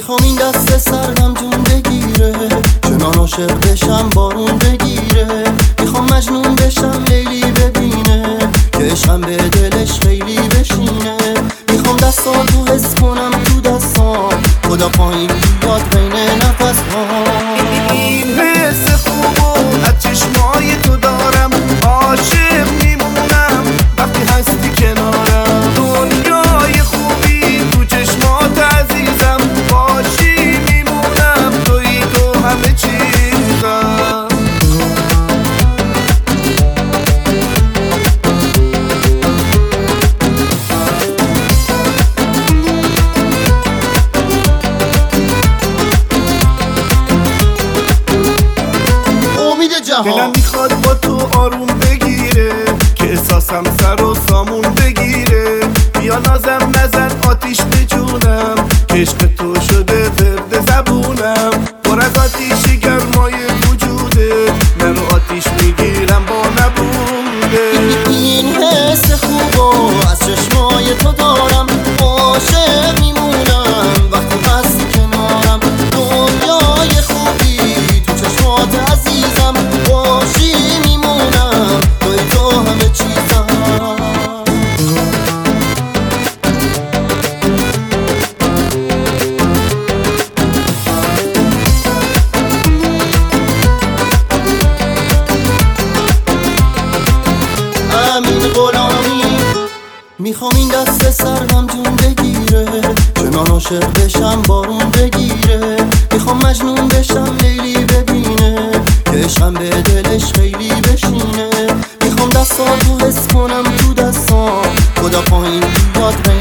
میخوام این دست سردم جون بگیره، چنان عاشق بشم بارون بگیره. میخوام مجنون بشم لیلی ببینه، که عشقم به دلش خیلی بشینه. میخوام دستاتو حس کنم تو دستام، خدا پایین بیاد بین نفس‌هام. این حس خوبو از چشمای تو دارم، عاشق میمونم وقتی هستی کنارم. دنیای خوبی تو چشمات عزیزم، باشی میمونم توی تو همه چیزم. دلم میخواد با تو آروم بگیره، که احساسم سر و سامون بگیره. بیا نازم نزن آتیش به جونم، که عشق تو شده ورد زبونم. پر از آتیشی گرمای وجوده، منو آتیش میگیرم با نبوده. این حس خوبو از چشمای تو دارم، عاشق میمونم وقتی هستی کنارم. دنیای خوبی تو چشمات عزیزم، باشی میمونم توی تو همه چیزم. امین غلامی میخوام این دست سردم جون بگیره، چنان عاشق بشم بارون بگیره. میخوام مجنون بشم لیلی ببینه، که عشقم به دلش خیلی بشینه. میخوام دستاتو حس کنم تو دستام، خدا پایین بیاد